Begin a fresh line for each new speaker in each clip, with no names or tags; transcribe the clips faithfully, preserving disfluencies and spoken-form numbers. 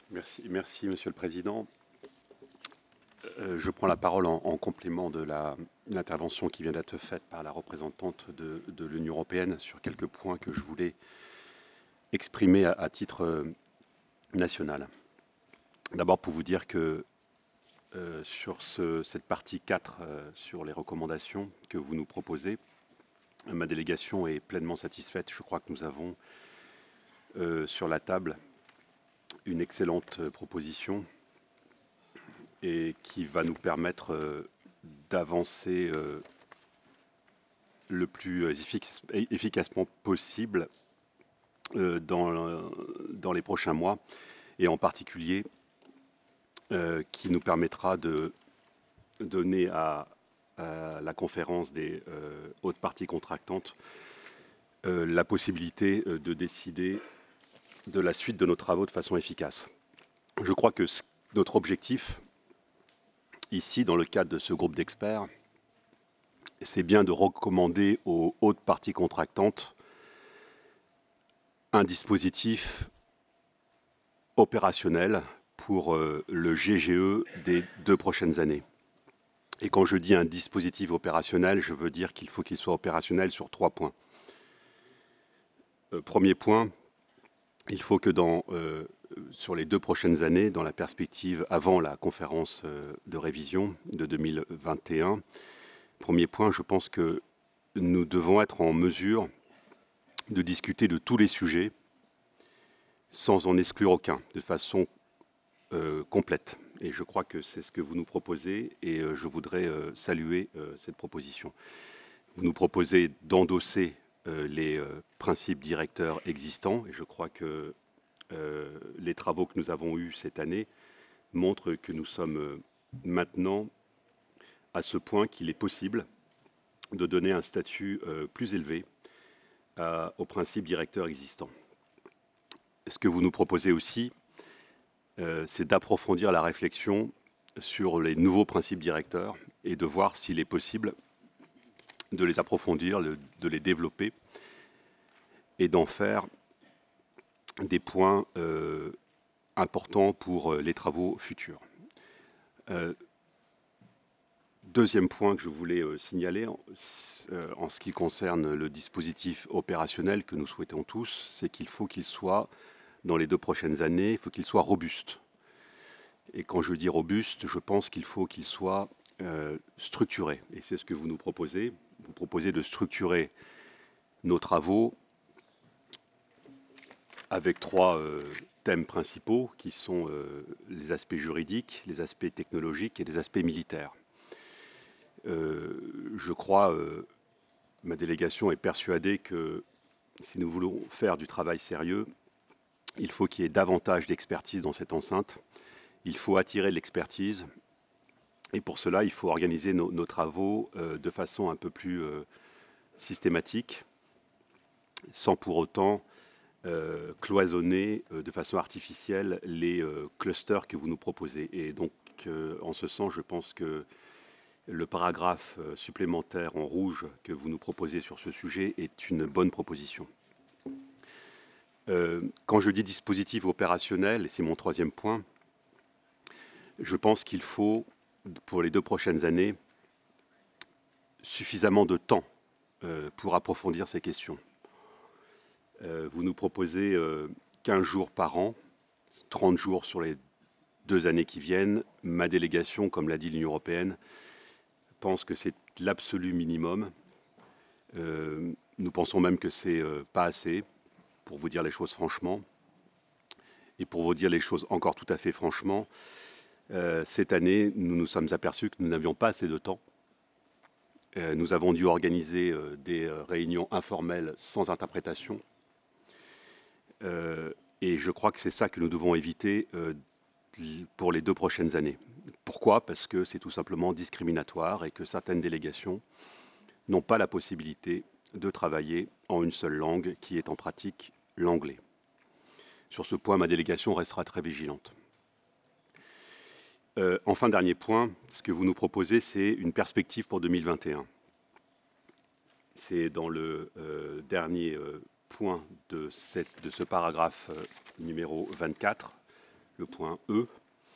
Merci, merci Monsieur le Président. Euh, je prends la parole en, en complément de la- l'intervention qui vient d'être faite par la représentante de, de l'Union européenne sur quelques points que je voulais exprimer à, à titre euh, national. D'abord pour vous dire que euh, sur ce- cette partie quatre, euh, sur les recommandations que vous nous proposez, ma délégation est pleinement satisfaite. Je crois que nous avons euh, sur la table une excellente euh, proposition et qui va nous permettre euh, d'avancer euh, le plus efficace, efficacement possible euh, dans, dans les prochains mois, et en particulier euh, qui nous permettra de donner à, à la conférence des euh, hautes parties contractantes euh, la possibilité euh, de décider de la suite de nos travaux de façon efficace. Je crois que ce, notre objectif, ici, dans le cadre de ce groupe d'experts, c'est bien de recommander aux hautes parties contractantes un dispositif opérationnel pour euh, le G G E des deux prochaines années. Et quand je dis un dispositif opérationnel, je veux dire qu'il faut qu'il soit opérationnel sur trois points. Euh, premier point, il faut que dans, euh, sur les deux prochaines années, dans la perspective avant la conférence euh, de révision de deux mille vingt et un, premier point, je pense que nous devons être en mesure de discuter de tous les sujets sans en exclure aucun, de façon euh, complète. Et je crois que c'est ce que vous nous proposez, et euh, je voudrais euh, saluer euh, cette proposition. Vous nous proposez d'endosser euh, les euh, principes directeurs existants, et je crois que euh, les travaux que nous avons eus cette année montrent que nous sommes euh, maintenant à ce point qu'il est possible de donner un statut euh, plus élevé à, aux principes directeurs existants. Ce que vous nous proposez aussi, euh, c'est d'approfondir la réflexion sur les nouveaux principes directeurs et de voir s'il est possible de les approfondir, de les développer et d'en faire des points euh, importants pour les travaux futurs. Euh, deuxième point que je voulais euh, signaler en, euh, en ce qui concerne le dispositif opérationnel que nous souhaitons tous, c'est qu'il faut qu'il soit, dans les deux prochaines années, il faut qu'il soit robuste. Et quand je dis robuste, je pense qu'il faut qu'il soit euh, structuré. Et c'est ce que vous nous proposez. Vous proposez de structurer nos travaux avec trois euh, thèmes principaux qui sont euh, les aspects juridiques, les aspects technologiques et les aspects militaires. Euh, je crois, euh, ma délégation est persuadée que si nous voulons faire du travail sérieux, il faut qu'il y ait davantage d'expertise dans cette enceinte. Il faut attirer l'expertise. Et pour cela, il faut organiser nos, nos travaux euh, de façon un peu plus euh, systématique, sans pour autant euh, cloisonner euh, de façon artificielle les euh, clusters que vous nous proposez. Et donc, euh, en ce sens, je pense que le paragraphe euh, supplémentaire en rouge que vous nous proposez sur ce sujet est une bonne proposition. Euh, quand je dis dispositif opérationnel, et c'est mon troisième point, je pense qu'il faut, pour les deux prochaines années, suffisamment de temps euh, pour approfondir ces questions. Euh, vous nous proposez euh, quinze jours par an, trente jours sur les deux années qui viennent. Ma délégation, comme l'a dit l'Union européenne, pense que c'est l'absolu minimum. Euh, nous pensons même que c'est euh, pas assez, pour vous dire les choses franchement. Et pour vous dire les choses encore tout à fait franchement, euh, cette année, nous nous sommes aperçus que nous n'avions pas assez de temps. Euh, nous avons dû organiser euh, des euh, réunions informelles sans interprétation. Euh, et je crois que c'est ça que nous devons éviter euh, pour les deux prochaines années. Pourquoi? Parce que c'est tout simplement discriminatoire et que certaines délégations n'ont pas la possibilité de travailler en une seule langue, qui est en pratique l'anglais. Sur ce point, ma délégation restera très vigilante. Euh, enfin, dernier point, ce que vous nous proposez, c'est une perspective pour deux mille vingt et un. C'est dans le euh, dernier euh, point de, cette, de ce paragraphe euh, numéro vingt-quatre le point E.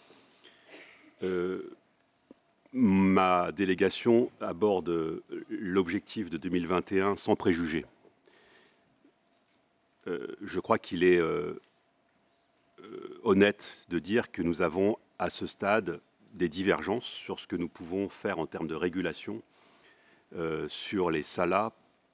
Euh, ma délégation aborde l'objectif de deux mille vingt et un sans préjugés. Euh, je crois qu'il est euh, euh, honnête de dire que nous avons à ce stade des divergences sur ce que nous pouvons faire en termes de régulation euh, sur les salas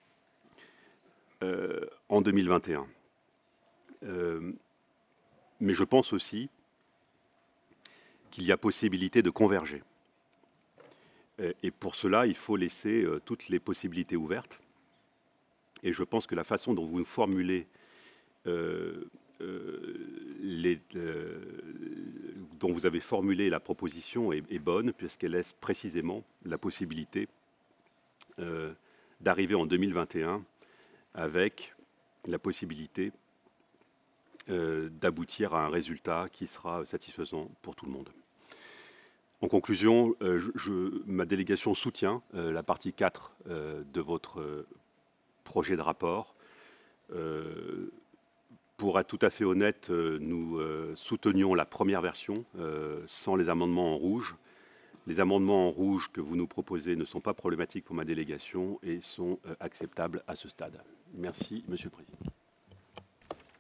euh, en deux mille vingt et un. Euh, mais je pense aussi qu'il y a possibilité de converger. Et pour cela, il faut laisser euh, toutes les possibilités ouvertes. Et je pense que la façon dont vous formulez euh, euh, les, euh, dont vous avez formulé la proposition est, est bonne, puisqu'elle laisse précisément la possibilité euh, d'arriver en deux mille vingt et un avec la possibilité euh, d'aboutir à un résultat qui sera satisfaisant pour tout le monde. En conclusion, euh, je, je, ma délégation soutient euh, la partie quatre euh, de votre euh, projet de rapport. Euh, pour être tout à fait honnête, euh, nous euh, soutenions la première version euh, sans les amendements en rouge. Les amendements en rouge que vous nous proposez ne sont pas problématiques pour ma délégation et sont euh, acceptables à ce stade. Merci, Monsieur le Président.